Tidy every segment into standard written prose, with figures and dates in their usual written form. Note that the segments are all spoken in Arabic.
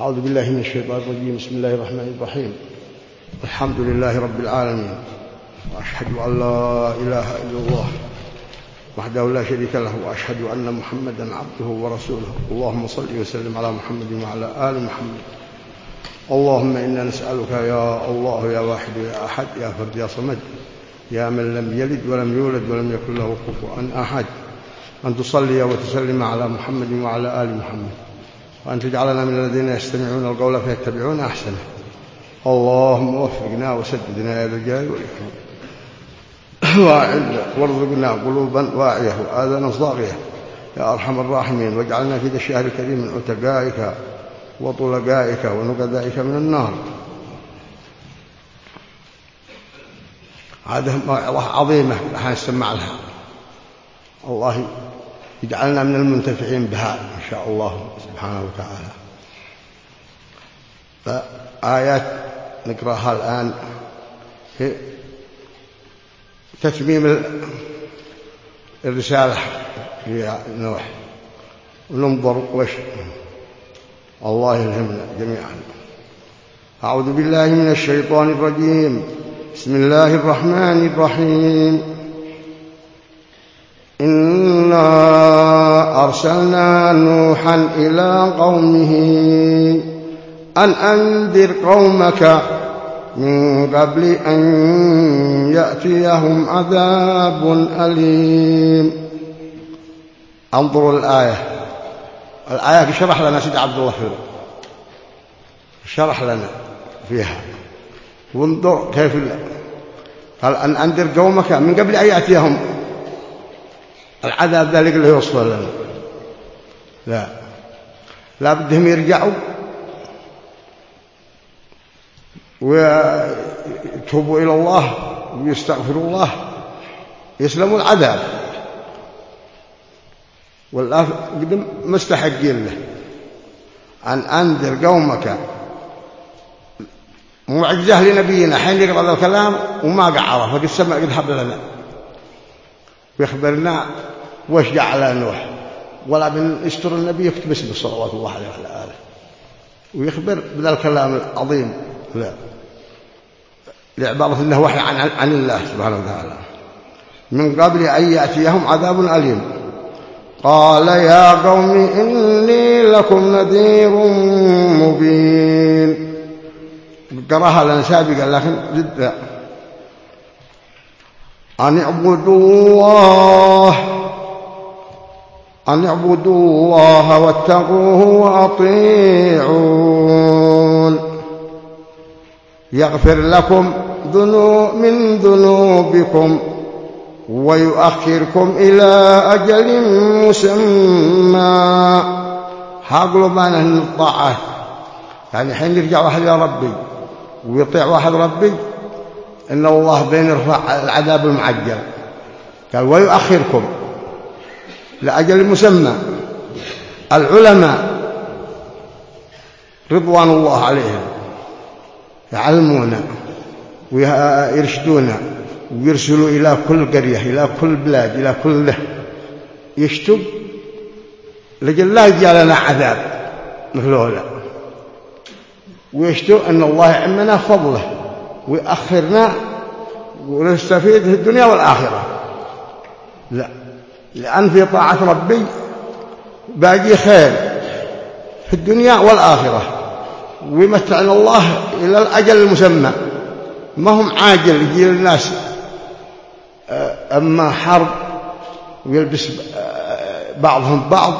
أعوذ بالله من الشيطان الرجيم. بسم الله الرحمن الرحيم. الحمد لله رب العالمين، وأشهد أن لا إله إلا الله وحده لا شريك له، وأشهد أن محمدا عبده ورسوله. اللهم صل وسلم على محمد وعلى آل محمد. اللهم إنا نسألك يا الله يا واحد يا أحد يا فرد يا صمد يا من لم يلد ولم يولد ولم يكن له كفوا أحد أن تصلي وتسلم على محمد وعلى آل محمد، وأن تجعلنا من الذين يستمعون القول فيتبعون أحسنه. اللهم وفقنا وسددنا يا ذا الجلال والإكرام، وارزقنا قلوبا واعية وآذانا صاغية يا أرحم الراحمين، واجعلنا في ذا الشهر الكريم من عتقائك وطلقائك ونقذائك من النار. هذه موعظة عظيمة حنستمع لها، الله يجعلنا من المنتفعين بها إن شاء الله سبحانه وتعالى. فآيات نقرأها الآن في تتميم الرسالة في نوح، وننظر وش الله يلهمنا جميعا. أعوذ بالله من الشيطان الرجيم. بسم الله الرحمن الرحيم. إنا أرسلنا نوحا إلى قومه أن أنذر قومك من قبل أن يأتيهم عذاب أليم. انظروا الآية شرح لنا سيد عبد الله شرح لنا فيها، وانظر كيف قال أن أنذر قومك من قبل أن يأتيهم العذاب ذلك اللي يوصل لنا. لا بدهم يرجعوا ويتوبوا إلى الله ويستغفروا الله يسلموا العذاب، والله قدم مستحقين له. أن أنذر قومك معجزة لنبينا حين يقرأ هذا الكلام وما قعره، فقد سمع قد حب لنا ويخبرنا وش جعل نوح، ولا بنستر النبي يكتب اسمه صلوات الله عليه وعلى آله ويخبر بذا الكلام العظيم، لا لعبارة أنه وحي عن الله سبحانه وتعالى. من قبل أن يأتيهم عذاب أليم. قال يا قوم إني لكم نذير مبين. قرأها لنا سابقا لكن جدا. أن اعبدوا الله واتقوه وأطيعون يغفر لكم من ذنوبكم ويؤخركم إلى أجل مسمى. حاقلوا معنا الطاعة، يعني حين يرجع واحد يا ربي ويطيع واحد ربي إن الله بين يرفع العذاب المعجل. قال ويؤخركم لأجل مسمى. العلماء رضوان الله عليهم يعلمونا ويرشدونا ويرسلوا إلى كل قرية إلى كل بلاد إلى كل يشتب لجل لا يجعل لنا عذاب مثل هذا، ويشتوا أن الله يعمنا فضله ويأخرنا ونستفيد في الدنيا والآخرة. لا، لأن في طاعة ربي باقي خير في الدنيا والآخرة، ويمتعنا الله إلى الأجل المسمى. ما هم عاجل يجي الناس أما حرب ويلبس بعضهم بعض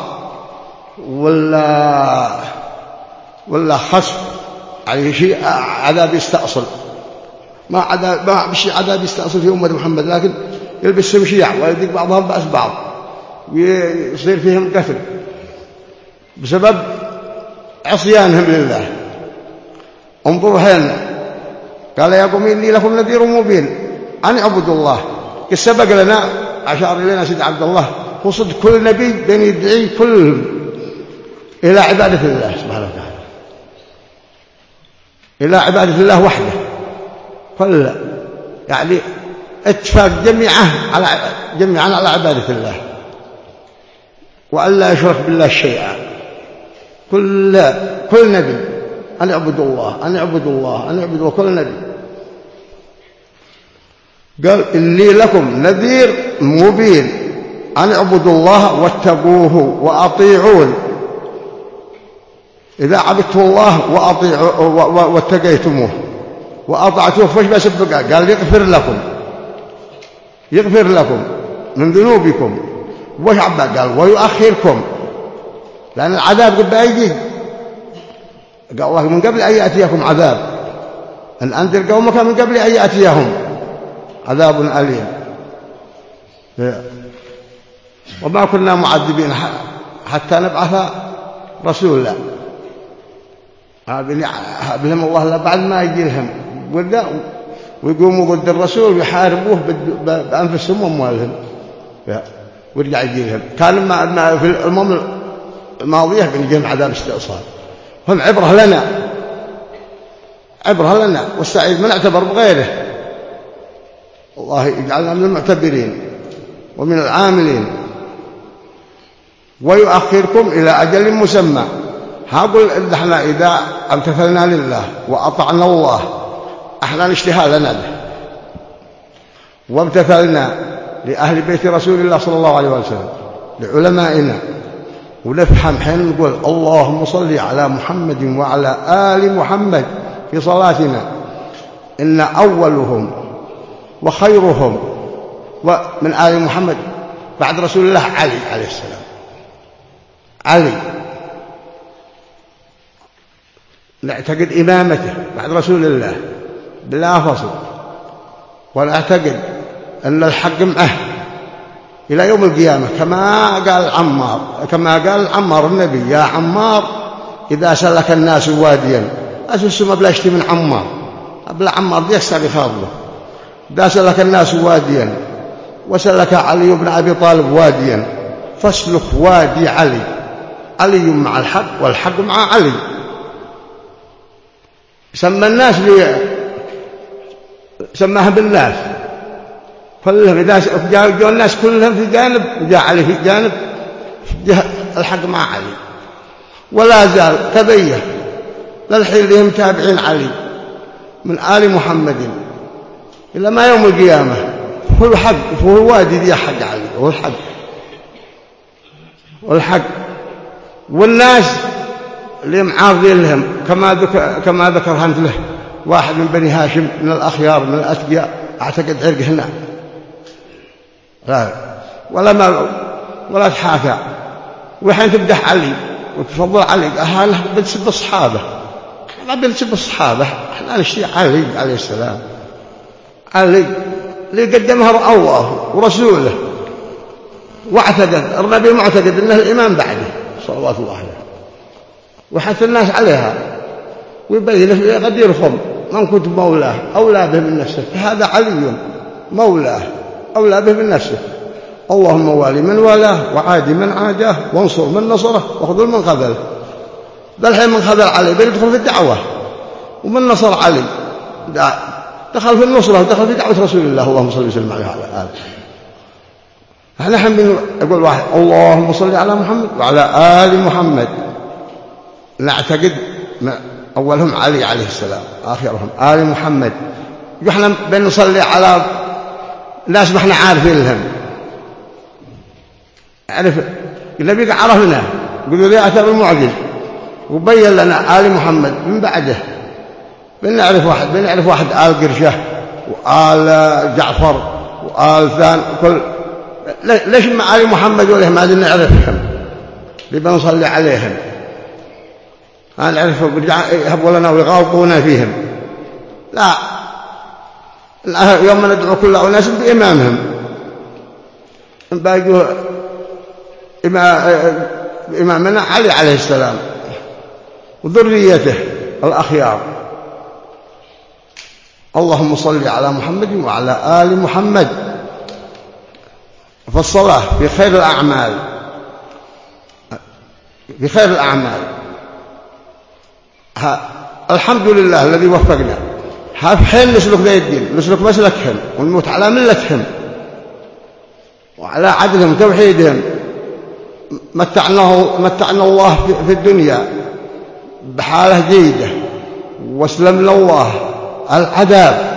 ولا خصف عليه شيء عذاب يستأصل. ما بشي عذاب يستأصل في أمة محمد، لكن يلبسهم شيع ويدق بعضهم بأس بعض ويصير فيهم قتل بسبب عصيانهم لله. انظروا هنا قال يا قوم إني لكم نذير مبين أن اعبدوا الله. سبق لنا أشار إلينا سيد عبد الله وصد كل نبي بين يدعي كل إلى عبادة الله سبحانه وتعالى، إلى عبادة الله وحده كل، يعني اتفاق جميعا على عبادة الله وأن لا يشرك بالله شيئا. كل نبي أن اعبدوا الله أن اعبدوا الله أن اعبدوا كل نبي قال إني لكم نذير مبين أن اعبدوا الله واتقوه وأطيعون. إذا عبدتم الله واتقيتموه وأطعتوه فايش بسبق؟ قال يغفر لكم من ذنوبكم. وش عبا؟ قال ويؤخركم، لأن العذاب قد بيجي. قال الله من قبل أن يأتيكم عذاب، أن أنذر قومك من قبل أن يأتيهم عذاب أليم. وما كنا معذبين حتى نبعث رسولا. بهم الله لا بعد ما يجي لهم ويقوموا ضد الرسول ويحاربوه بأنفسهم وأموالهم ويرجع يجي لهم. كان ما في الأمم الماضية بنجيهم عذاب استئصال. هم عبرة لنا والسعيد من اعتبر بغيره. الله يجعلنا من المعتبرين ومن العاملين. ويؤخركم إلى أجل مسمى. هقول احنا إذا امتثلنا لله وأطعنا الله احنا نشتهى لنا به، وامتثلنا لأهل بيت رسول الله صلى الله عليه وسلم لعلمائنا، ونفهم حين نقول اللهم صل على محمد وعلى آل محمد في صلاتنا، إن أولهم وخيرهم ومن آل محمد بعد رسول الله علي عليه السلام. علي نعتقد إمامته بعد رسول الله بلا فصل، ونعتقد أن الحق معه إلى يوم القيامة، كما قال عمار النبي: يا عمار إذا سلك الناس واديا، أسسوا بلا يشتي من عمار بلا عمار دي يستعب خاضله. إذا سلك الناس واديا وسلك علي بن أبي طالب واديا فاسلك وادي علي مع الحق والحق مع علي. سمى الناس سماها بالناس كلهم. إذا جاء الناس كلهم في جانب وجاء علي في جانب، الحق مع علي. ولا زال تبين للحين لهم تابعين علي من آل محمد إلا ما يوم القيامة. هو الحق، هو الوادي ذي حق علي، هو الحق والحق. والناس اللي معارضين لهم كما ذكر هانت له واحد من بني هاشم من الأخيار من الأتقياء، أعتقد عرق هنا ولا تحاكى. وحين تمدح علي وتفضل علي، أهلا بنسب الصحابة، لا بنسب الصحابة، احنا نشتي علي عليه السلام. علي اللي قدمها الله ورسوله، واعتقد النبي معتقد انه الامام بعده صلوات الله عليه، وحث الناس عليها ويبين قد يرخم من كنت مولاه اولى به من نفسه، فهذا علي مولاه اولى به من نفسه. اللهم والي من والاه وعادي من عاداه وانصر من نصره واخذل من خذله. الحين من خذل علي بيدخل في الدعوه، ومن نصر علي دخل في النصرة ودخل في دعوة رسول الله. اللهم صل وسلم عليه وعلى آله. احنا الحين يقول واحد اللهم صل على محمد وعلى آل محمد، نعتقد أولهم علي عليه السلام، آخرهم آل محمد. احنا بنصلي على ناس ما احنا عارفين لهم، عرف النبي عرفنا، يقولوا لي أثر المعجز وبين لنا آل محمد. من بعده بنعرف واحد آل قرشة وآل جعفر وآل ثان كل. ليش مع آل محمد ولهم ما نعرفهم اللي بنصلي عليهم؟ نعرفهم يهبوا لنا ويغالطونا فيهم. لا، يوم ندعو كل أناس بإمامهم، باقوا إمامنا علي عليه السلام وذريته الأخيار. اللهم صل على محمد وعلى آل محمد. فالصلاة في خير الأعمال، في خير الأعمال. الحمد لله الذي وفقنا. في حين نسلك ذي الدين، نسلك مسلكهم ونموت على ملتهم وعلى عدلهم وتوحيدهم. متعنا الله في الدنيا بحالة جيدة واسلم لنا الله العذاب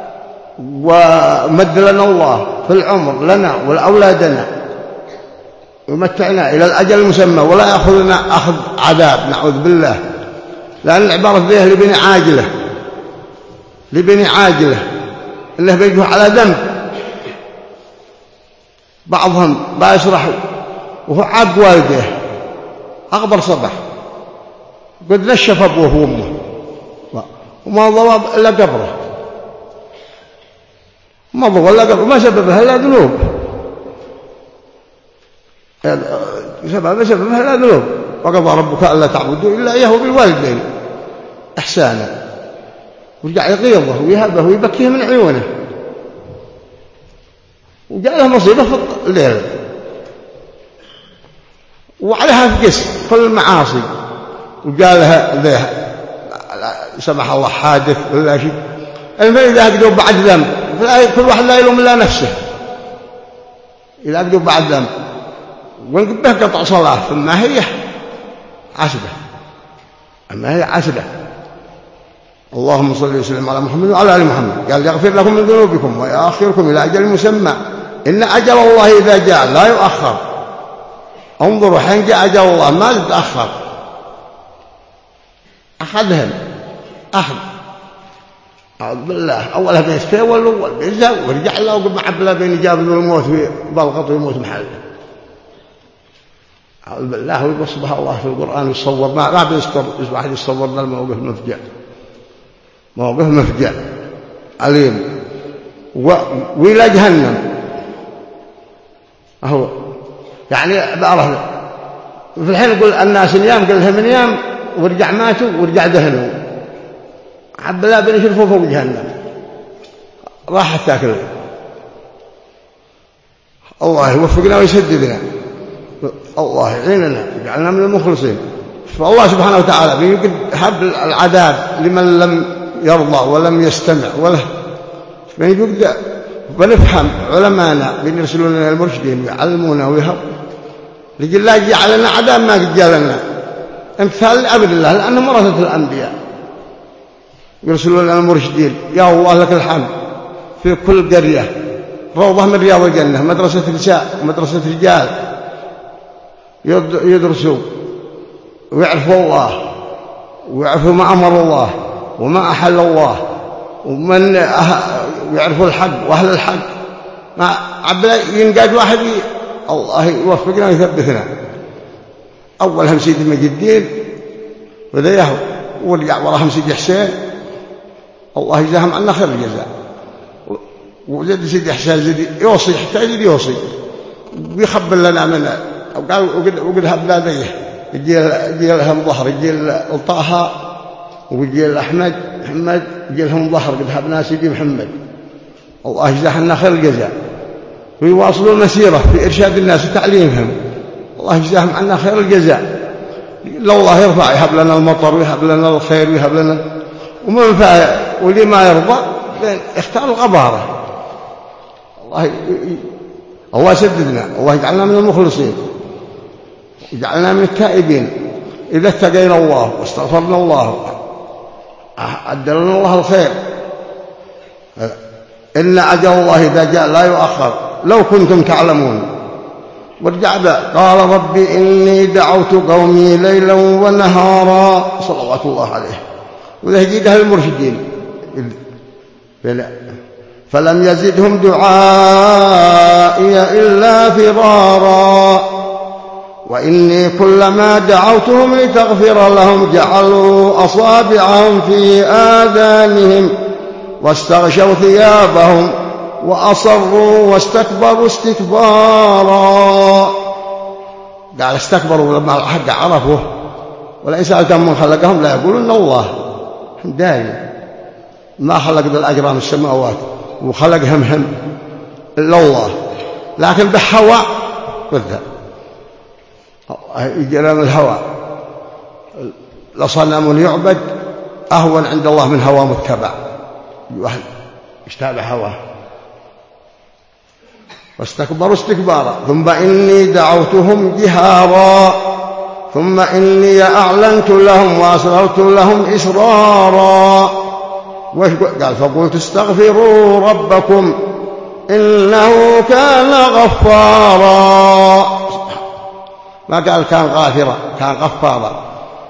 ومد لنا الله في العمر لنا ولأولادنا ومتعنا إلى الأجل المسمى ولا يأخذنا أخذ عذاب نعوذ بالله، لأن العبارة ذيه لبني عاجلة إنه بيجوا على ذنب. بعضهم بيسرح وهو عاق والده أغبر صبح قد نشف أبوه وأمه وما ضرب إلا قبره، ما ضرب إلا قبره، ما سببها إلا ذنوب، سببها إلا ذنوب. وقضى ربك ألا تعبدوا إلا إياه وبالوالدين إحسانا، ورجع يغيظه ويهبه ويبكيه من عيونه، وجاء له مصيبة في الليل وعليها في قس كل المعاصي، وجاء لها ذيه سمح الله حادث ولا شيء. إذا أقدوا بعد ذنب كل واحد لا يلوم إلا نفسه، إذا أقدوا بعد ذنب ونقبه قطع صلاة فما هي عسبة، أما هي عسبة. اللهم صل وسلم على محمد وعلى آل محمد. قال يغفر لكم من ذنوبكم ويؤخركم إلى أجل مسمى إن أجل الله إذا جاء لا يؤخر. انظروا حين جاء أجل الله ما يتأخر. أخذهم أخذ أعوذ بالله، أولها بيستيول وبيزا ورجع له وقب معبلا بين جاب الموت ويبلغط ويموت محله. أعوذ بالله. ويصبح الله في القرآن يصور ما بيستر واحد يصور لنا الموقف مفجع، موقف مفجع عليم. وإلى جهنم أهو يعني بعرف في الحين يقول الناس نيام قال لهم نيام ورجع ماتوا ورجع دهنوا عبد الله بن يشرفوا فوق جهنم راحت تاكل. الله يوفقنا ويسددنا، الله يعيننا يجعلنا من المخلصين. فالله سبحانه وتعالى بيقد هب العذاب لمن لم يرضى ولم يستمع ولا بيقد. ونفهم علماءنا بيرسلون لنا المرشدين ويعلمونا ويهب لجل الله جعلنا عذاب ما قد جعلنا امثال أمر الله لأنهم ورثة الأنبياء. يرسلون لنا المرشدين يا الله لك الحمد في كل قرية روضة من رياض الجنة، مدرسة نساء مدرسة رجال يدرسوا ويعرفوا الله ويعرفوا ما أمر الله وما أحل الله ومن يعرفوا الحق وأهل الحق. ما عبلا ينقاد واحد الله يوفقنا ويثبتنا. أولهم سيد مجد الدين وذيه ورجع وراهم سيد حسين الله يجزاهم عنا خير الجزاء. وزد سيد حسين زيد يوصي حتى يزيد يوصي ويخبر لنا منه. وقال وقد هبنا ذيه يجي لهم ظهر يجي لطه ويجي لأحمد محمد يجي لهم ظهر قد هبنا سيدي محمد الله يجزاهم خير الجزاء. ويواصلوا المسيرة في إرشاد الناس وتعليمهم الله يجزاهم عنا خير الجزاء. لو الله يرفع يهب لنا المطر ويهب لنا الخير ويهب لنا ومن فاء واللي ما يرضى اختار الغبارة. الله يسددنا، الله يجعلنا من المخلصين يجعلنا من التائبين. إذا اتقينا الله واستغفرنا الله عدلنا الله الخير. إن أجل الله إذا جاء لا يؤخر لو كنتم تعلمون. ورجع قال ربي إني دعوت قومي ليلا ونهارا صلوات الله عليه. وذا يجيدها المرشدين فلم يزدهم دعائي إلا فرارا وإني كلما دعوتهم لتغفر لهم جعلوا أصابعهم في آذانهم واستغشوا ثيابهم وأصروا واستكبروا استكبارا. قال استكبروا لما الحق عرفوه ولئن سألتهم من خلقهم لا يقولون الله دايم ما خلق ذا الأجرام السماوات وخلقهم إلا الله، لكن بحواء بالذات يجرم الهوى لصنم يعبد أهون عند الله من هوى متبع واحد اشتابع هواه. واستكبروا استكبارا ثم إني دعوتهم جهارا ثم إني أعلنت لهم وأسررت لهم إسرارا. قال فقلت استغفروا ربكم إنه كان غفارا. ما قال كان غافرا، كان غفارا،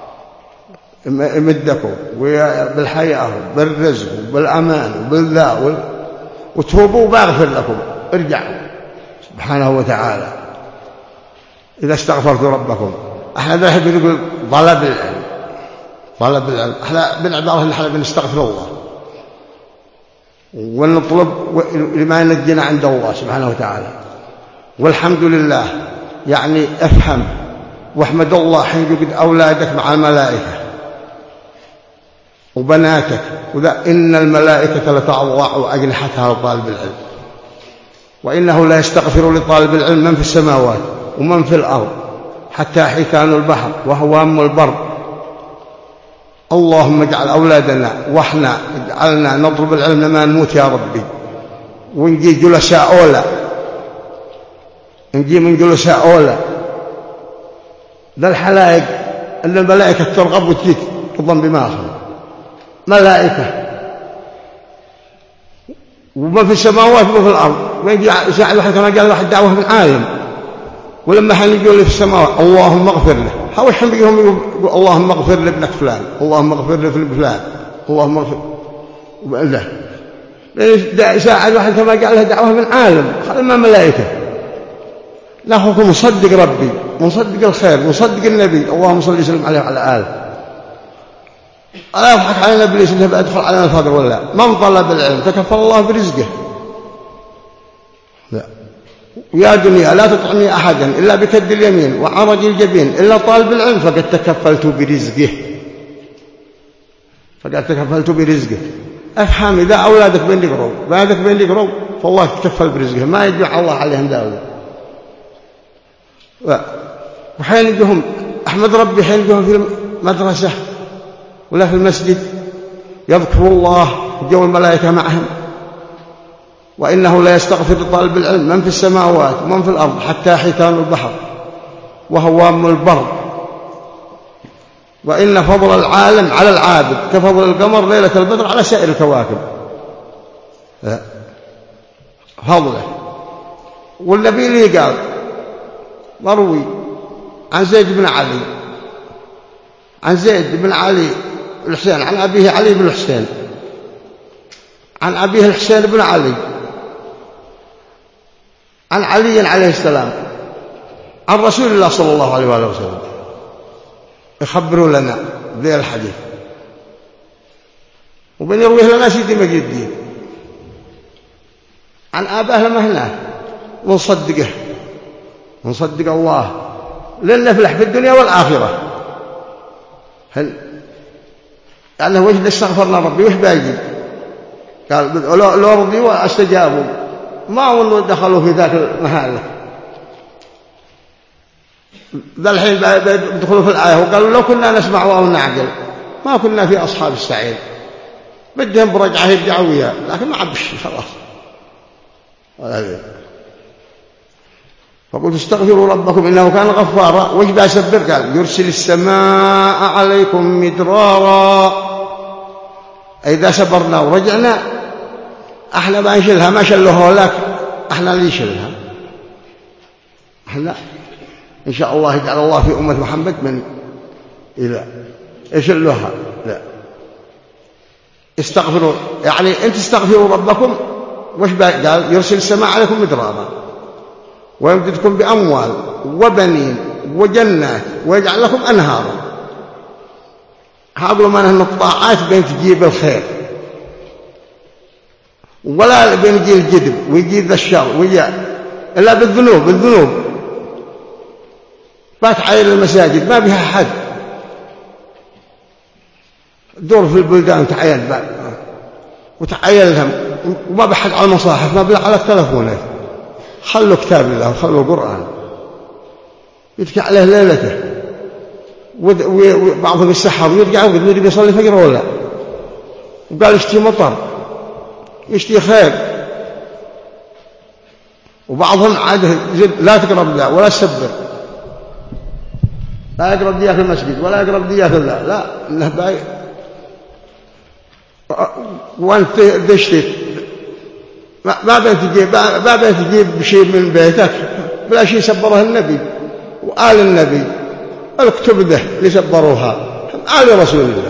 يمدكم بالحياة بالرزق بالأمان بالذا، وتوبوا بأغفر لكم، ارجعوا سبحانه وتعالى إذا استغفرتوا ربكم. احنا ذهب يقول طلب العلم، طلب العلم، احنا بالعبارة اللي احنا بنستغفر الله ونطلب لما ينجينا عند الله سبحانه وتعالى. والحمد لله يعني افهم واحمد الله حين يجد أولادك مع الملائكة وبناتك، وذا إن الملائكة لتضع أجنحتها لطالب العلم، وإنه لا يستغفر لطالب العلم من في السماوات ومن في الأرض حتى حيتان البحر وهوام البر. اللهم اجعل أولادنا وإحنا اجعلنا نطلب العلم لما نموت يا ربي، ونجي جلساء أولى، نجي من جلساء أولى ذا الحلائق أن الملائكة ترغب وتجيك تظن بما أخذ ملائكة، وما في السماوات وما في الأرض. ويجي ساعد واحد كما قال واحد دعوة من عالم، ولما حين يقول لي في السماوات اللهم اغفر له، حوش حين بيهم يقول اللهم اغفر لابنك فلان، اللهم اغفر لابن فلان، اللهم اغفر له. ساعد واحد كما قال له دعوة من عالم، ما ملائكة. لا هو مصدق ربي، مصدق الخير، مصدق النبي، اللهم صل وسلم عليه وعلى آله. ألا يضحك علينا إبليس إنه بيدخل علينا الفقر ولا من طلب العلم تكفل الله برزقه. لا. ويا دنيا لا تطعمي أحدا إلا بكد اليمين وعرج الجبين إلا طالب العلم فقد تكفلت برزقه، فقد تكفلت برزقه. أفهم إذا أولادك بين يقروا بعدك بين يقروا فالله يتكفل برزقه، ما يجمع الله عليهم داود. وحين يجيهم أحمد ربي حين يجيهم في المدرسة ولا في المسجد يذكروا الله جو الملائكة معهم، وإنه لا يستغفر لطالب العلم من في السماوات ومن في الأرض حتى حيتان البحر وهوام البر. وإن فضل العالم على العابد كفضل القمر ليلة البدر على سائر الكواكب، فضله. والنبي لي قال مروي عن زيد بن علي، عن زيد بن علي الحسين عن أبيه علي بن الحسين عن أبيه الحسين بن علي عن علي عليه السلام عن رسول الله صلى الله عليه وآله وسلم يخبروا لنا ذي الحديث، وبن يرويه لنا سيدي مجد الدين عن آباه لما هناك، ونصدقه ونصدق الله لنفلح في الدنيا والآخرة. يعني وش استغفرنا ربي وش باقي؟ قال لو رضي واستجابوا ما ولوا دخلوا في ذاك المحل ذا الحين يدخلوا في الآية وقالوا لو كنا نسمع أو نعقل ما كنا في أصحاب السعير. بدهم برجعه يرجعوا وياه لكن ما عبش خلاص. فقلت استغفروا ربكم إنه كان غفارا. وش بأسبر؟ قال يرسل السماء عليكم مدرارا. إذا سبرنا ورجعنا احنا ما نشيلها، ما شلوها لك، احنا اللي نشيلها. احنا ان شاء الله يجعل الله في امه محمد من الى يشلوها. لا استغفروا، يعني انت استغفروا ربكم. وش قال؟ يرسل السماء عليكم مدرارا ويمددكم باموال وبنين وجنات ويجعل لكم انهارا. هقولوا ما ان الطاعات بين تجيب الخير ولا بين يجي الجدب ويجي ذا الشر ويجي إلا بالذنوب. الذنوب فتحيل المساجد ما بها حد، دور في البلدان تعيل بعد وتعيلهم وما بحد على المصاحف، ما بلا على التلفونات. خلوا كتاب الله وخلوا القرآن يتكي عليه ليلته، وبعضهم يسحر ويرجع ويريد يصلي فجر ولا، وقال اشتي مطر يشتي خير. وبعضهم عاده لا تقرب لا ولا تسبر لا يقرب دياك المسجد ولا يقرب دياك لا إنه باي وأنت دشتت ما بين تجيب شيء من بيتك بلا شيء سبره النبي وآل النبي الكتب ده اللي سبروها آل رسول الله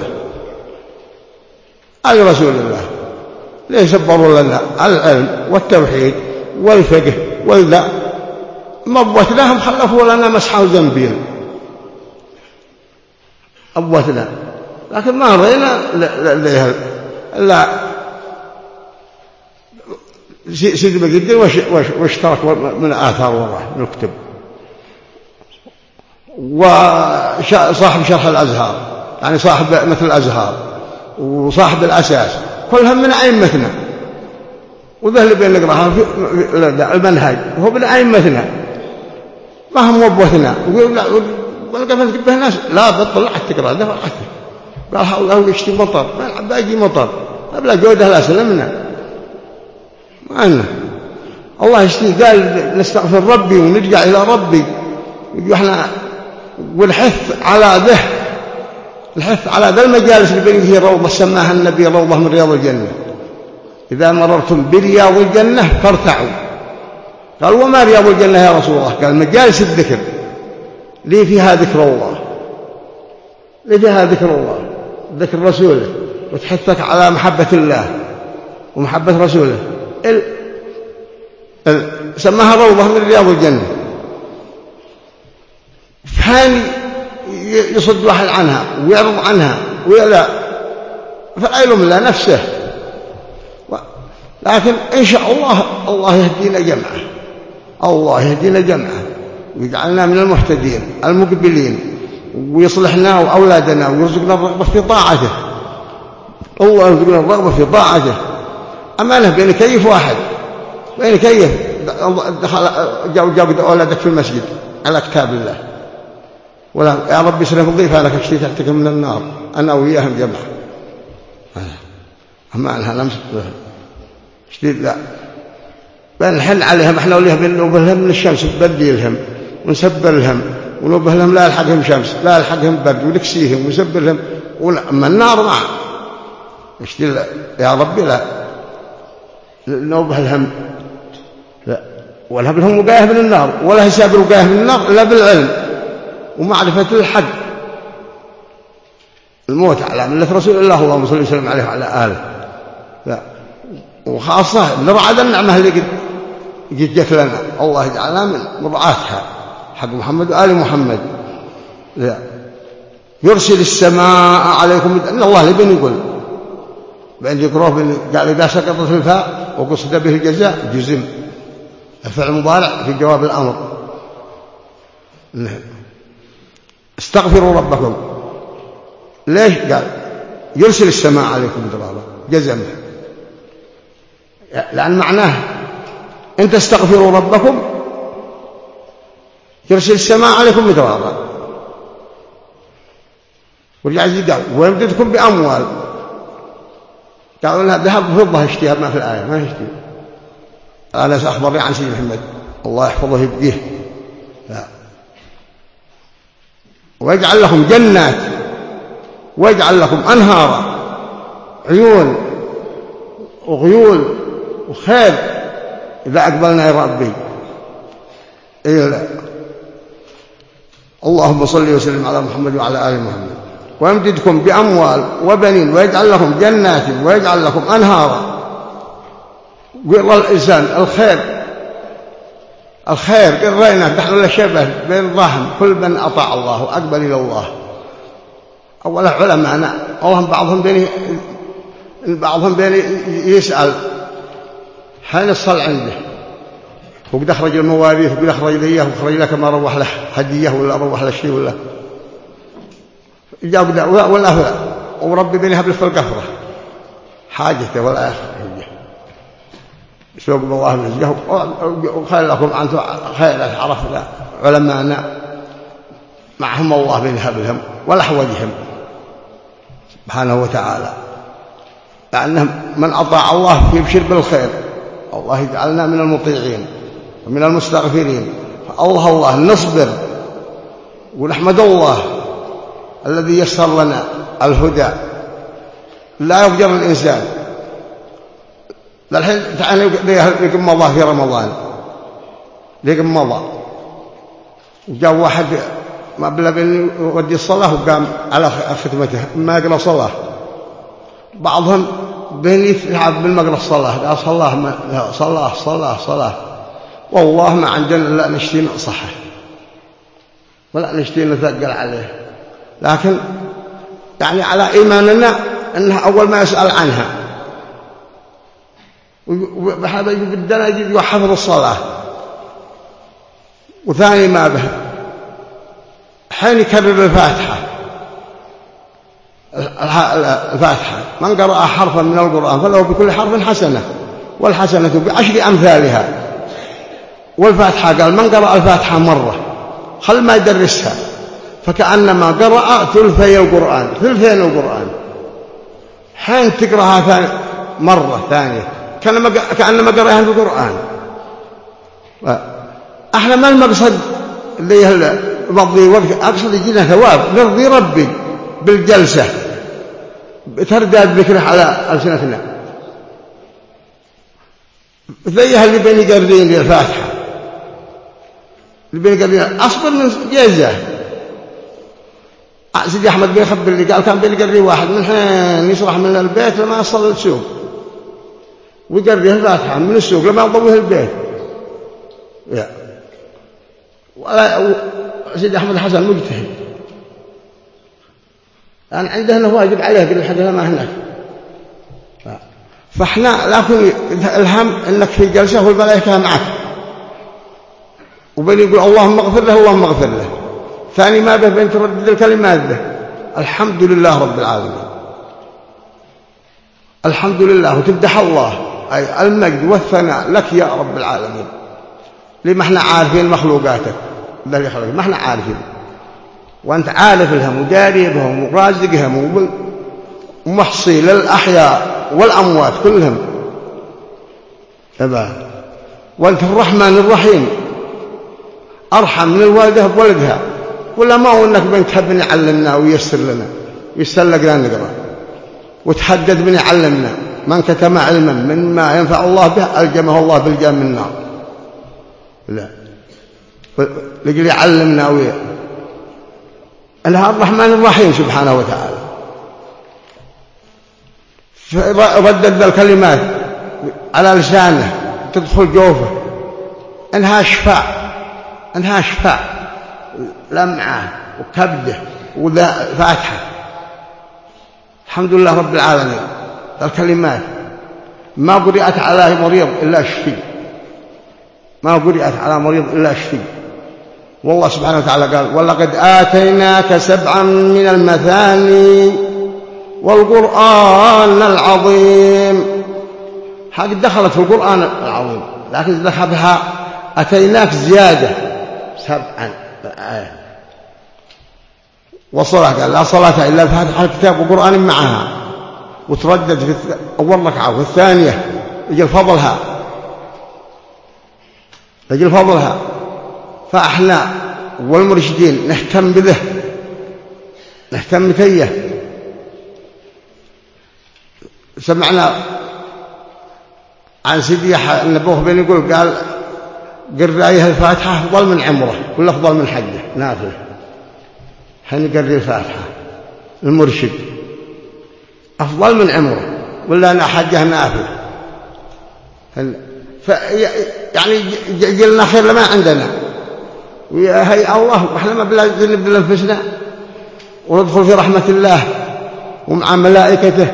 آل رسول الله ليه سبروا لنا العلم والتوحيد والفقه والذا مبوتناهم خلفوا لنا مسحوا ذنبين أبوتنا لكن ما رأينا لا سيد بقدر واشترك من آثار وراه من الكتب وصاحب شرح الأزهار يعني صاحب مثل الأزهار وصاحب الأساس كلهم من أئمتنا وذا اللي بين نقراها في المنهج هو من أئمتنا ما هم موبوثنا وقال به ناس لا بطل حتى تقرأ ده حتى قال حاول يشتي مطر باقي مطر بلا جودة لا سلمنا ما عندنا الله يشتي قال نستغفر ربي ونرجع إلى ربي وإحنا والحث على ذه الحث على ذا المجالس اللي بين هي روضة سماها النبي روضة من رياض الجنة إذا مررتم برياض الجنة فارتعوا قال وما رياض الجنة يا رسول الله قال مجالس الذكر ليه فيها ذكر الله ليه فيها ذكر الله ذكر رسوله وتحثك على محبة الله ومحبة رسوله سماها روضة من رياض الجنة فهاني يصد واحد عنها ويعرض عنها ويلا فالعلم الله نفسه لكن إن شاء الله يهدينا جمعه الله يهدينا جمعه ويجعلنا من المهتدين المقبلين ويصلحنا وأولادنا ويرزقنا الرغبة في طاعته الله يرزقنا الرغبة في طاعته أمانة بين كيف واحد بين كيف دخل جاب أولادك في المسجد على كتاب الله ولا يا رب يسلم الضيفة لك اشتي تحتك من النار أنا وياهم جمعة أمانها لمس شديد لا بنحل عليهم احنا ونوبهلهم من الشمس بدي لهم ونسبر لهم ونوبهلهم لا يلحقهم شمس لا يلحقهم برد ونكسيهم ونسبر لهم أما النار معه شديد يا ربي لا نوبهلهم لا ولا لهم وقايه من النار ولا يسابر وقايه من النار إلا بالعلم ومعرفة الحق الموت على ملة رسول الله اللهم صل وسلم عليه وعلى آله لا وخاصة نرعى النعمة اللي قد جت لنا الله يجعلنا من مرعاتها حق محمد وآل محمد لا يرسل السماء عليكم إن الله لبن يقول بأن ذكروه قال إذا سقطت الفاء وقصد به الجزاء جزم الفعل المضارع في جواب الأمر استغفروا ربكم ليش قال يرسل السماء عليكم مدرارا جزم لأن معناه أن تستغفروا ربكم يرسل السماء عليكم مدرارا ورجع زي قال ويمددكم بأموال قالوا لها ذهب فضة اشتيها ما في الآية ما يشتي أنا سأخبرني عن سيد محمد الله يحفظه يبقيه لا ويجعل لكم جنات ويجعل لكم أنهارا عيون وغيول وخير إذا أقبلنا يا ربي إيه اللهم صل وسلم على محمد وعلى آل محمد ويمددكم بأموال وبنين ويجعل لكم جنات ويجعل لكم أنهارا ويرى الإنسان الخير قرينا نحن الشبه بين الظاهر كل من أطاع الله وأقبل إلى الله أولا علماءنا بعضهم بين يسأل حين الصل عنده وقد أخرج المواريث وقد أخرج ليه وخرج له كما روح له هدية ولا روح له شيء ولا جاء ولا وربي بينها في القفرة حاجته ولا يخرج سوق الله رزقه وخير لكم أنتم خير عرفنا علماءنا معهم الله بينها بهم ولا حوجهم سبحانه وتعالى لأنهم من أطاع الله يبشر بالخير الله يجعلنا من المطيعين ومن المستغفرين فالله نصبر ونحمد الله الذي يسر لنا الهدى. لا يفجر الإنسان. الحين تعالى لكم مضى في رمضان، لكم مضى وجاء واحد ما بلا بين يودي الصلاة وقام على ختمته ما قرأ صلاة. بعضهم بين يتعب بالمقرأ الصلاة قال صلاة والله ما عندنا لا نشتي نصحه ولا نشتي نثقل عليه، لكن يعني على إيماننا أنه أول ما يسأل عنها وبحب بدنا يجي يحفظ الصلاة، وثاني ما به حين يكرر الفاتحة من قرأ حرفا من القرآن فله بكل حرف حسنة والحسنة بعشر أمثالها. والفاتحة قال من قرأ الفاتحة مرة خل ما يدرسها فكأنما قرأ ثلثي القرآن. حين تقرأها مرة ثانية كأنما قرأها في القرآن. احنا ما المقصد اللي بضي وقت، أقصد يجينا ثواب نرضي ربي بالجلسة بترداد ذكره على ألسنتنا زيها اللي بين يقرين الفاتحة اللي بين يقرين أصبر من جيزة. سيدي أحمد بن خبر اللي قال كان بين يقرين واحد من حين يشرح من البيت لما يصل السوق ويقريه الفاتحة من السوق لما يضويه البيت. سيدي أحمد الحسن مجتهد يعني عندنا واجب عليه قل الحدث ما هناك. فاحنا لكن الهم انك في جلسة والملائكة معك وبين يقول اللهم اغفر له. ثاني ما به بين تردد الكلمات به الحمد لله رب العالمين، الحمد لله، وتمدح الله أي المجد والثناء لك يا رب العالمين. لما احنا عارفين مخلوقاتك الذي خلقك ما احنا عارفين، وأنت عارف لهم وداري بهم ورازقهم ومحصي للأحياء والأموات كلهم تبا. وأنت الرحمن الرحيم أرحم من الوالدة بولدها، ولا ما هو أنك بنت تحب يعلمنا ويسر لنا ويسر لنا نقرأ وتحدد من يعلمنا من كتم علما مما ينفع الله به ألجمه الله بالجام من النار. لا لقل يعلمنا أنها الرحمن الرحيم سبحانه وتعالى. فردد الكلمات على لسانه تدخل جوفه أنها شفاء لمعه وكبده وفاتحة. الحمد لله رب العالمين. الكلمات ما قرأت على مريض إلا شفي، ما قرأت على مريض إلا شفي. والله سبحانه وتعالى قال ولقد آتيناك 7 من المثاني والقرآن العظيم. هذه دخلت في القرآن العظيم لكن ذهبها أتيناك زيادة 7 آية. والصلاة قال لا صلاة إلا بفاتحة الكتاب وقرآن معها، وتردد في أول ركعة وفي الثانية يجي فضلها. فإحنا والمرشدين نهتم به، نهتم فيه. سمعنا عن سيدي النبوه بن يقول قال قرأيه الفاتحة أفضل من عمره ولا أفضل من حجه نافلة. حين يقرأ الفاتحة المرشد أفضل من عمره ولا أنا حجه نافلة. يعني جلنا خير لما عندنا ويا هي الله، وإحنا ما بنذنب لأنفسنا وندخل في رحمة الله ومع ملائكته.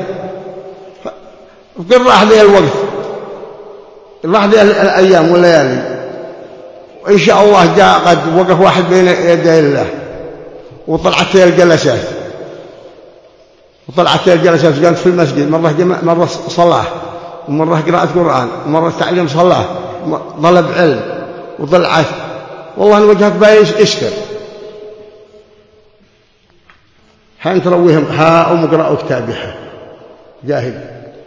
فقر راح ذي الوقت، راح ذي الأيام والليالي، وإن شاء الله جاء قد وقف واحد بين يدي الله وطلعت الجلسات كانت في المسجد مرة صلاة ومرة قراءة قرآن ومرة تعليم صلاة طلب علم وطلعت. والله أن وجهك بايش اشكر. حين ترويهم ها أقرأوا كتابها جاهد.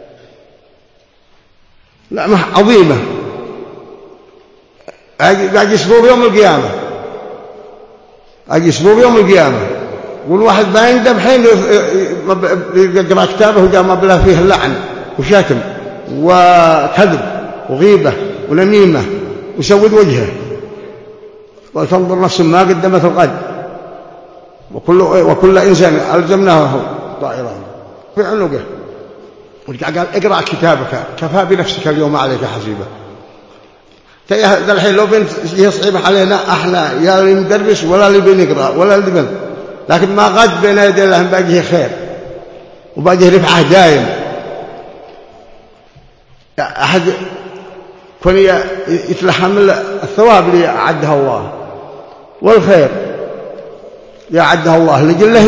نعمة عظيمة قاعد يصبر يوم القيامة. أجي أسبوع يوم القيامة، والواحد ما يندم حين يقرأ كتابه وجاء مبلغ فيه اللعن وشتم وكذب وغيبة ونميمة وسود وجهه، وتنظر نفس ما قدمت الغد، وكل إنسان ألزمناه طائره في عنقه. قال اقرأ كتابك كفى بنفسك اليوم عليك حسيبا. ذا الحين لو بنت يصعب علينا احنا يا اللي ندرس ولا اللي بنقرأ ولا اللي بنت، لكن ما غد بين يدي الله باقيه خير وباقيه رفعه دائم. أحد كون يتلحم الثواب اللي أعدها الله والخير يعدها الله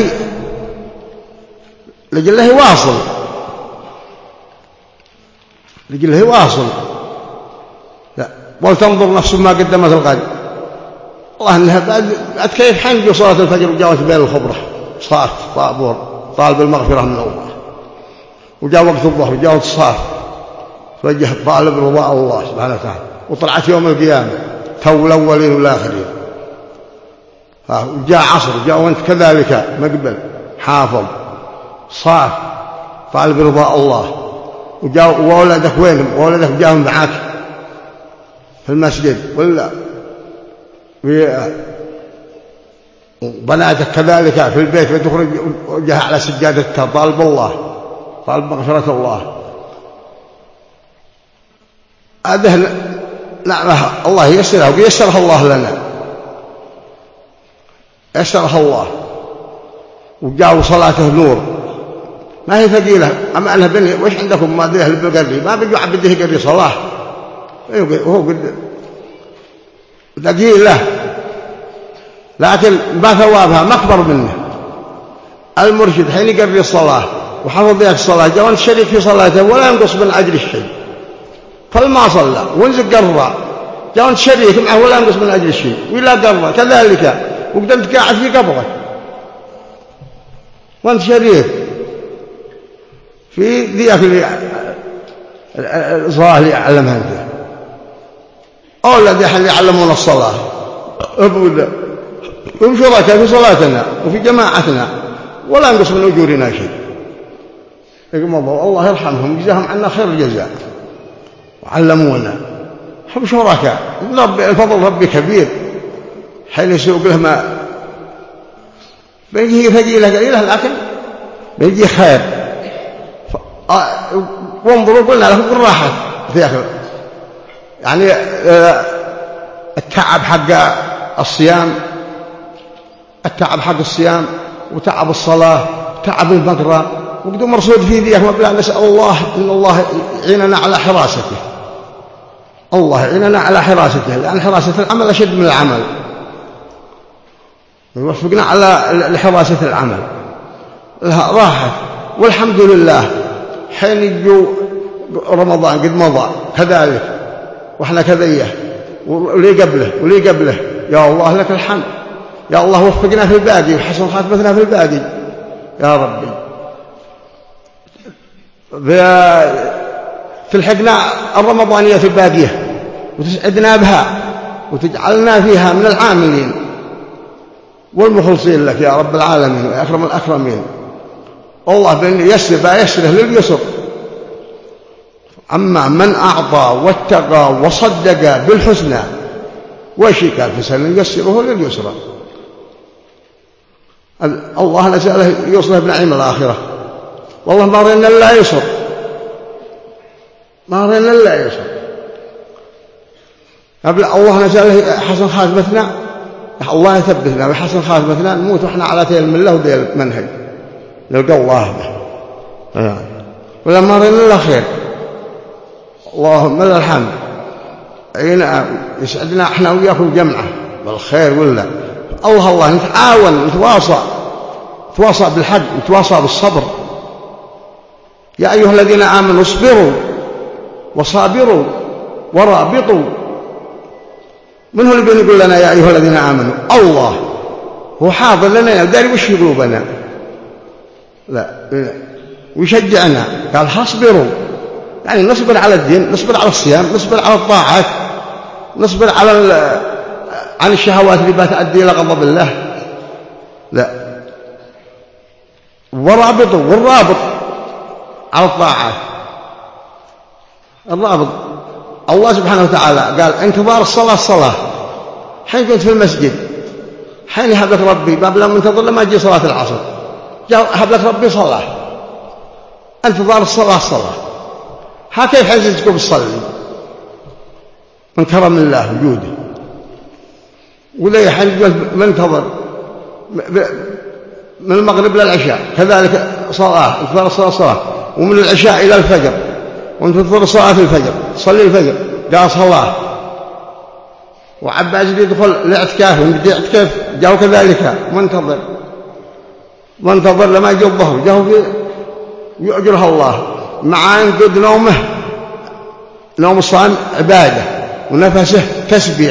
لجله واصل. لا، ولتنظر نفس ما قدمت الغد. الله انها بعد كيف حين صلاة الفجر وجاءت بين الخبرة صلاة طابور طالب المغفرة من الله، وجاء وقت الظهر وجاءت الصلاة فوجه طالب رضاء الله سبحانه وتعالى، وطلعت يوم القيامة تو الأولين والآخرين. وجاء عصر وجاء وانت كذلك مقبل حافظ صاف طالب رضاء الله، وجاء وولدك وينهم؟ وولدك جاهم معك في المسجد ولا وبناتك كذلك في البيت، وتخرج وجهها على سجادتها طالب الله طالب مغفرة الله. هذه نعمة الله يسرها ويسرها الله لنا، يسرها الله. وجاءوا صلاته نور ما هي ثقيلة. أما أنها بني وش عندكم ما ذي أهل بالقري ما بيجوا عبده يقري صلاة هو قد ثقيلة، لكن ما ثوابها ما أكبر منه. المرشد حين يقري الصلاة وحفظ ذلك الصلاة جاء وانت شريك في صلاته ولا ينقص من أجر الشيء، فلما صلى وانزل قرى جاء وانت شريك معه ولا ينقص من أجر الشيء، ولا قرى كذلك وقدمت قاعد في قبره وانت شريك في ذيك الصلاة اللي يعلمها انت، أو الذي حين يعلمون الصلاة هم شركاء في صلاتنا وفي جماعتنا ولا ينقص من أجورنا شيء. الله يرحمهم جزاهم عنا خير الجزاء وعلمونا، هم شركاء. الفضل ربي كبير حين يسوق له ما بيجي ثقيلة قليلة لكن بيجي خير. وانظروا قلنا لهم بالراحة في آخر يعني التعب حق الصيام، التعب حق الصيام وتعب الصلاة وتعب البقرة وقدوا مرصود في ذيك مبلغ. نسأل الله إن الله يعيننا على حراسته، الله يعيننا على حراسته، لأن حراسة العمل أشد من العمل، ويوفقنا على حراسة العمل لها راحة. والحمد لله حين يجوا رمضان قد مضى كذلك وإحنا كذيه ولي قبله يا الله لك الحمد، يا الله وفقنا في الباقي وحسن خاتمتنا في الباقي يا ربي. تلحقنا الرمضانية في الباقية وتسعدنا بها وتجعلنا فيها من العاملين والمخلصين لك يا رب العالمين ويا أكرم الأكرمين. الله بأن يسره لليسر. أما من أعطى واتقى وصدق بالحسنى وشكى فسنيسره لليسرى. الله نسأله يوصله بنعيم الآخرة، والله ما رأينا إلا يسر، ما رأينا إلا يسر. الله نسأله حسن خاتمتنا، الله يثبتنا وحسن خاتمتنا نموت وإحنا على تيل الملة وذيل المنهج نلقى الله به ولما رأينا إلا خير. اللهم لك الحمد يسعدنا احنا وياكم جمعه بالخير. ولا الله نتعاون نتواصى بالحق نتواصى بالصبر. يا أيها الذين آمنوا اصبروا وصابروا ورابطوا. من هو اللي بيقول لنا يا أيها الذين آمنوا؟ الله هو حاضر لنا يدري وش قلوبنا لا ويشجعنا. قال اصبروا يعني نصبر على الدين، نصبر على الصيام، نصبر على الطاعات، نصبر عن الشهوات اللي بتؤدي إلى غضب الله، لا، والرابط على الطاعات. الرابط الله سبحانه وتعالى قال انتظار الصلاة. حين كنت في المسجد، حين يهب لك ربي باب لا منتظر لما تجي صلاة العصر، هب لك ربي صلاة، انتظار الصلاة. كيف حزتكم تصلي من كرم الله وجوده. ولا حين منتظر من المغرب للعشاء كذلك صلاة، انتظار الصلاة. ومن العشاء إلى الفجر وانتظر صلاة الفجر، صلي الفجر قال صلاة. وعباس يدخل الاعتكاف ويبدأ يعتكف جاءوا كذلك منتظر لما يجي الظهر، جاءوا يؤجرها الله مع أن قد نوم الصائم عبادة ونفسه تسبيح.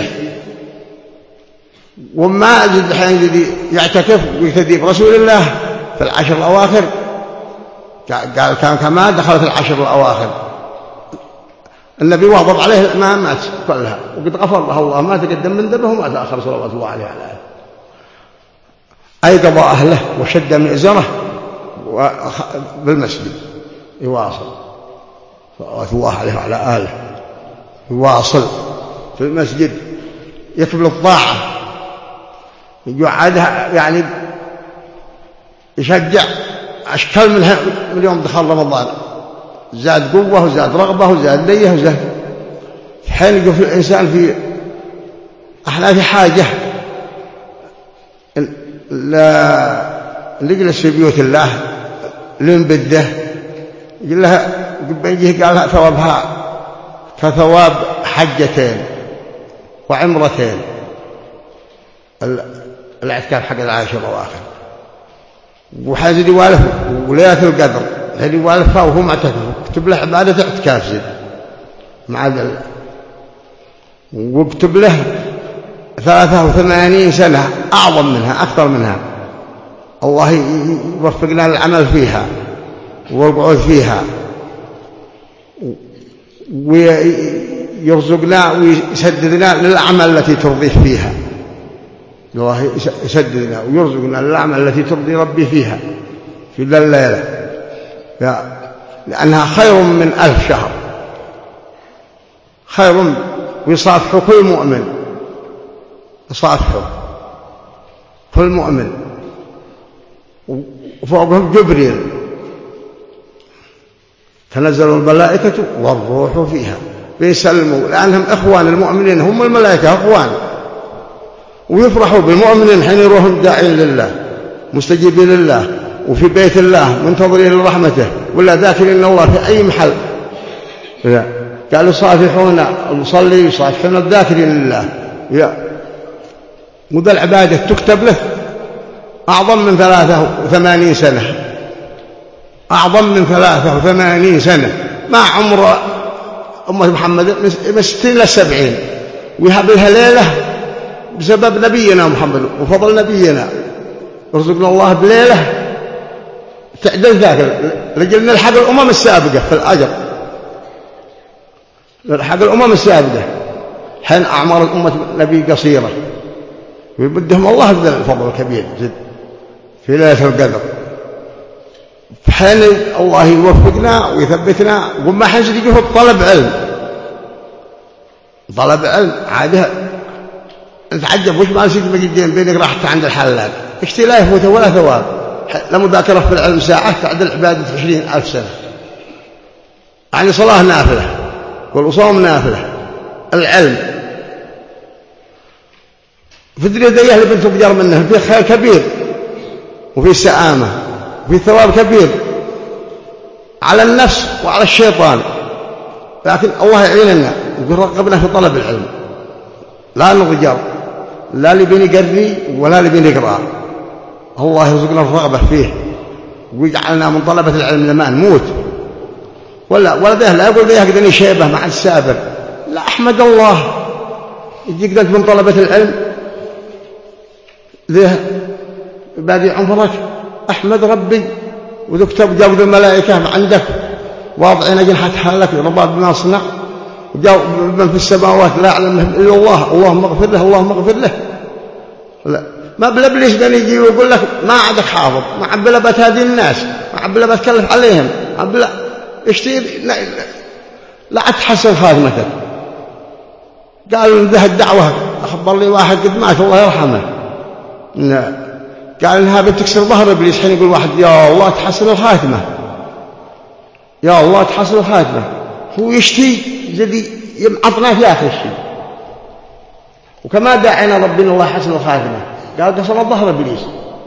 وما أجد حين يعتكف ويكتدي برسول الله في العشر الأواخر، قال كما دخل في العشر الأواخر النبي واظب عليه الإمامات كلها، وقد غفر له الله ما تقدم من ذنبه وما تأخر صلوات الله عليه وعلى آله. أيقظ أهله وشد مئزره بالمسجد يواصل صلوات الله عليه وعلى آله، يواصل في المسجد يكمل الطاعة، يقعدها يعني يشجع أشكال منها من يوم دخل رمضان، زاد قوة وزاد رغبة وزاد نية وزاد. حين يقف الإنسان احنا في حاجة نجلس في بيوت الله لنبده، يقول لها بيجيه قال لها ثوابها كثواب حجتين وعمرتين الاعتكاف حق العاشر الأواخر. وحازد يوالف وليلة القدر هذه يوالفها وهو معتكف، اكتب له عبادة اعتكاف زد مع ذلك. واكتب له 83 سنة أعظم منها أكثر منها، الله يوفقنا للعمل فيها والقعود فيها، ويرزقنا ويسددنا للأعمال التي ترضيه فيها. الله يسددنا ويرزقنا للأعمال التي ترضي ربي فيها في الليلة، لأنها خير من 1000 شهر، خير. ويصافح كل مؤمن، يصافحه كل مؤمن. وفوقهم جبريل تنزل الملائكة والروح فيها بيسلموا، لأنهم إخوان المؤمنين، هم الملائكة إخوان. ويفرحوا بالمؤمنين حين يروحون داعين لله مستجيبين لله وفي بيت الله منتظرين لرحمته ولا ذاكرين الله في أي محل. قالوا صافحون المصلي يصافحون الذاكرين لله. وذا العبادة تكتب له أعظم من 83 سنة، أعظم من 83 سنة مع عمر أمة محمد من 60 إلى 70. ويهب لها ليلة بسبب نبينا محمد وفضل نبينا، رزقنا الله بليلة تعدل ذاك لجل نلحق الأمم السابقة في الأجر، نلحق الأمم السابقة حين أعمار الأمة نبي قصيرة، ويبدهم الله بذل الفضل الكبير جد في ليلة القدر. حين الله يوفقنا ويثبتنا. وما حنسد يجيه طلب علم عادها نتعجب وش ما نسيت مجدين بينك راحت عند الحلال اشتي لا يفوته ولا ثواب. لمذاكرة في العلم ساعة تعدل عبادة 20,000 سنة. يعني صلاة نافلة والصوم نافلة. العلم في الدنيا ديه اللي بنت بجار منه فيه خير كبير وفيه سآمة وفيه ثواب كبير على النفس وعلى الشيطان. لكن الله يعيننا ويرغبنا في طلب العلم، لا نضجر لا لبين قري ولا لبين يقرأ. الله يرزقنا الرغبة فيه ويجعلنا من طلبة العلم لما نموت. ولا ده لا يقول ده يقدني شيبة مع السابر، لا أحمد الله يجيك أنت من طلبة العلم ذي بادي عمرك أحمد ربي وتكتب جاوب الملائكة عندك واضعين أجنحتها لك رباب بما صنع، وجاوب من في السماوات لا يعلم إلا الله اللهم اغفر له اللهم اغفر له. لا ما بلا إبليس بن يجي ويقول لك ما عندك حافظ، ما عبلا بتهدي الناس، ما عبلا بتكلف عليهم، عبلا اشتي لا تحسن خاتمتك. قال ذه الدعوة أخبر لي واحد قد مات الله يرحمه، قال إنها بتكسر ظهر إبليس حين يقول واحد يا الله تحسن الخاتمة، يا الله تحسن الخاتمة، هو يشتي الذي يمعطنا في آخر الشيء. وكما دعينا ربنا الله حسن الخاتمة قال كسر ظهر إبليس،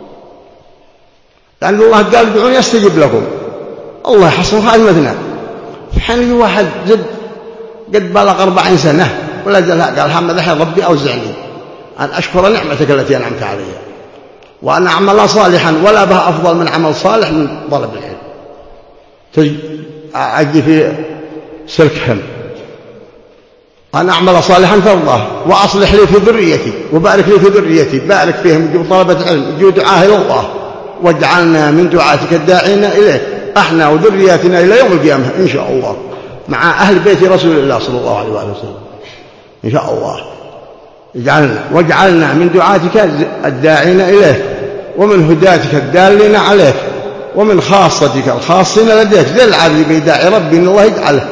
لأن الله قال ادعوني أستجب لكم، الله حسن خاتمتنا. في حين واحد زد قد بلغ 40 سنة ولا زال قال حمد الحين ربي أوزعني أن أشكر نعمتك التي أنعمت علي وأن أعمل صالحا، ولا به أفضل من عمل صالح من طلب العلم. أجي في سلكهم أن أعمل صالحا ترضاه وأصلح لي في ذريتي وبارك لي في ذريتي، بارك فيهم يجوا طلبة علم يجوا دعاء إلى الله، واجعلنا من دعاتك الداعين إليه احنا وذرياتنا إلى يوم القيامة إن شاء الله مع أهل بيت رسول الله صلى الله عليه وسلم إن شاء الله. واجعلنا من دعاتك الداعين إليك ومن هداتك الدالين عليك ومن خاصتك الخاصين لديك، زي العبد بيداعي ربي إن الله يجعله.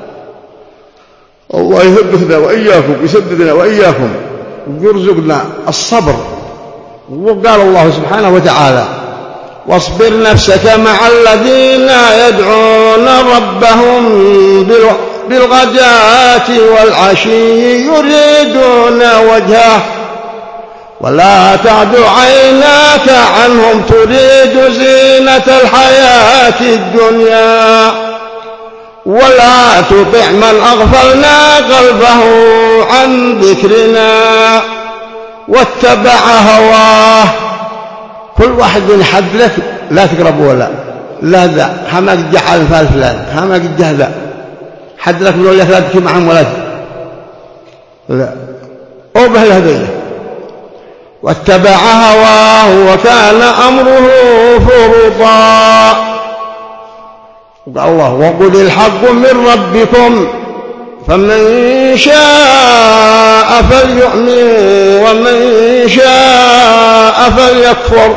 الله يثبتنا وإياكم، يسددنا وإياكم، ويرزقنا الصبر. وقال الله سبحانه وتعالى واصبر نفسك مع الذين يدعون ربهم بالغداة والعشي يريدون وجهه ولا تعد عيناك عنهم تريد زينة الحياة الدنيا ولا تطع من أغفلنا قلبه عن ذكرنا واتبع هواه. كل واحد من حد لك لا تقربوا لا ذا هما قد جعل فلان هما قد جهذا حد لك بلو لك لا تكي معهم ولا لا أو بهالهدية. واتبع هواه وكان أمره فرطا. وقال الله وقل الحق من ربكم فمن شاء فليؤمن ومن شاء فليكفر.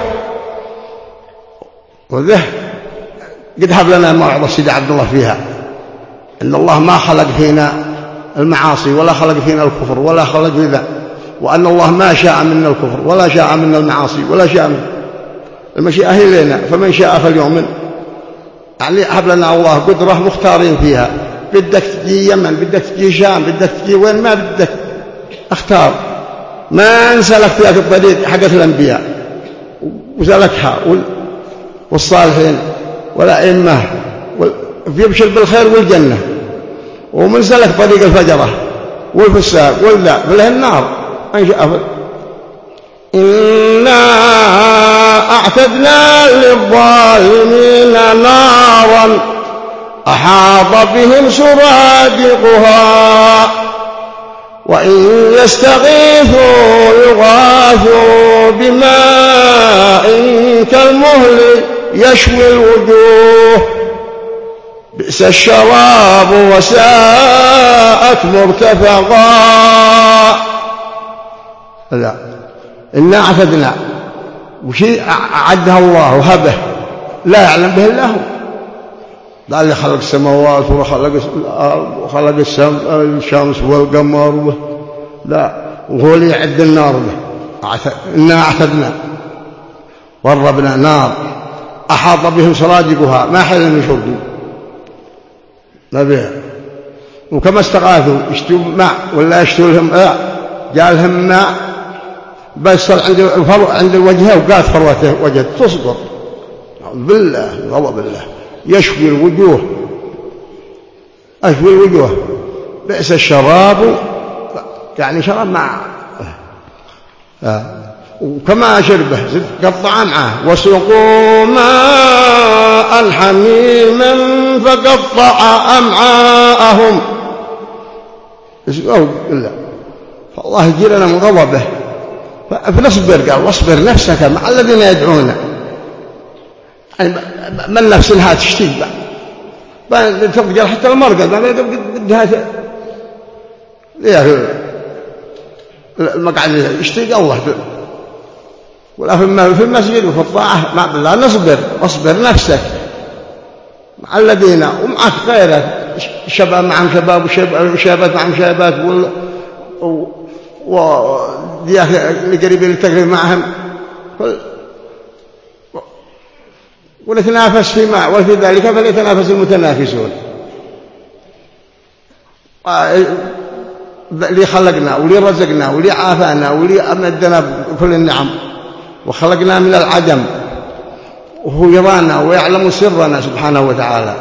وذه قد هب لنا موعظة سيدي عبد الله فيها إن الله ما خلق فينا المعاصي ولا خلق فينا الكفر ولا خلق فينا، وأن الله ما شاء منا الكفر ولا شاء منا المعاصي ولا شاء من المشيئة هي لنا. فمن شاء فليؤمن، يعني هب لنا الله قدرة مختارين فيها، بدك تجي يمن بدك تجي شام بدك تجي وين ما بدك اختار، ما انسلك فيها في الطريق حقت الأنبياء وسلكها والصالحين والأئمة يبشر بالخير والجنة، ومن سلك طريق الفجرة والفساق والذا فله النار. إنا أعتدنا للظالمين نارا أحاط بهم سرادقها وإن يستغيثوا يغاثوا بماء كالمهل يشوي الوجوه بئس الشراب وساءت مرتفقا. لا إنا أعتدنا وشيء أعدها الله وهبه لا يعلم به إلا هو. قال اللي خلق السماوات وخلق الشمس والقمر لا وهو اللي يعد النار به. إنا أعتدنا وربنا نار أحاط بهم سرادقها ما حل من شرب نبيه. وكما استغاثوا يشتوا ماء ولا يشتوا لهم جاء لهم ماء بس عند وجهه وقالت فروته وجد تصبر بالله غضب الله يشوي الوجوه أشوي الوجوه بئس الشراب يعني شراب مع وكما شربه قطع معه وسقوا ماء حميما فقطع أمعاءهم. بالله فالله يجيرنا من غضبه. فنصبر قال واصبر نفسك مع الذين يدعون يعني ما النفس انها تشتي تفجر حتى المرقد بدها المقعد يشتي الله ولا في المسجد وفي الطاعة لا نصبر، اصبر نفسك مع الذين ومعك غيرك، شباب معهم شباب وشابات معهم شابات ودياك القريبين التقريب معهم، ونتنافس فيما وفي ذلك فليتنافس المتنافسون. اللي خلقنا واللي رزقنا واللي عافانا واللي أمدنا بكل النعم وخلقنا من العدم، وهو يرانا ويعلم سرنا سبحانه وتعالى،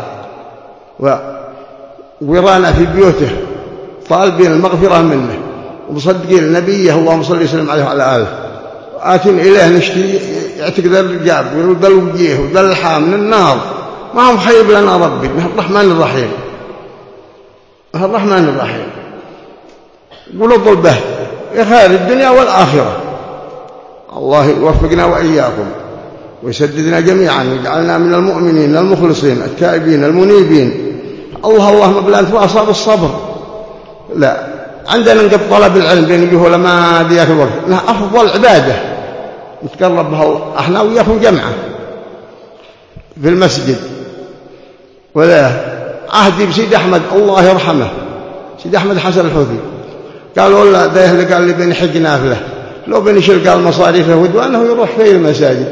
ويرانا في بيوته طالبين المغفرة منه ومصدقين نبيه اللهم صل وسلم عليه وعلى آله، آتين إليه نشتي يعتق ذا الرجاب وذا الوجيه وذا اللحام من النار، ما هم خيب لنا ربي من الرحمن الرحيم، من الرحمن الرحيم. قولوا طلبه خير الدنيا والآخرة. الله يوفقنا وإياكم ويسددنا جميعا ويجعلنا من المؤمنين المخلصين التائبين المنيبين. اللهم بلا أنت وأصاب الصبر. لا عندنا نقد طلب العلم بين الجهول ما ذيك الوقت، لا أفضل عبادة نتقرب بها احنا وياكم جمعة في المسجد. ولا عهدي بسيد أحمد الله يرحمه، سيد أحمد حسن الحوثي، قال والله ده اللي قال لي بين حج نافلة لو بنشيل قال مصاريفه ودوانه يروح في المساجد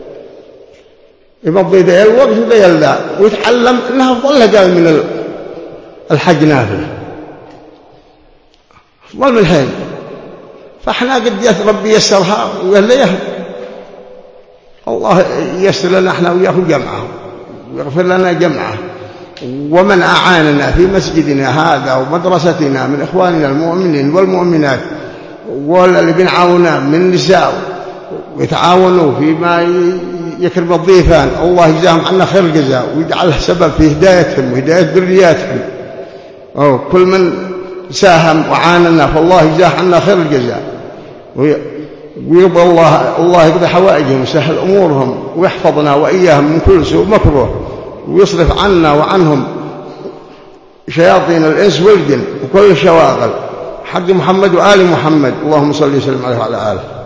يمضي ذا الوقت وذا لا ويتعلم انها افضل قال من الحج نافلة، افضل من الحين. فاحنا قد ربي يسرها وقال لي الله ييسر لنا احنا وياكم جمعه ويغفر لنا جمعه. ومن أعاننا في مسجدنا هذا ومدرستنا من إخواننا المؤمنين والمؤمنات واللي بنعاونا من النساء ويتعاونوا فيما يكرم الضيفان، الله يجزاهم عنا خير الجزاء ويجعله سبب في هدايتهم وهداية ذرياتهم. كل من ساهم وعاننا فالله يجزاه عنا خير الجزاء، ويرضى الله يقضي حوائجهم ويسهل أمورهم ويحفظنا وإياهم من كل سوء مكروه، ويصرف عنا وعنهم شياطين الإنس والجن وكل الشواغل حق محمد وآل محمد اللهم صل وسلم عليه وعلى آله.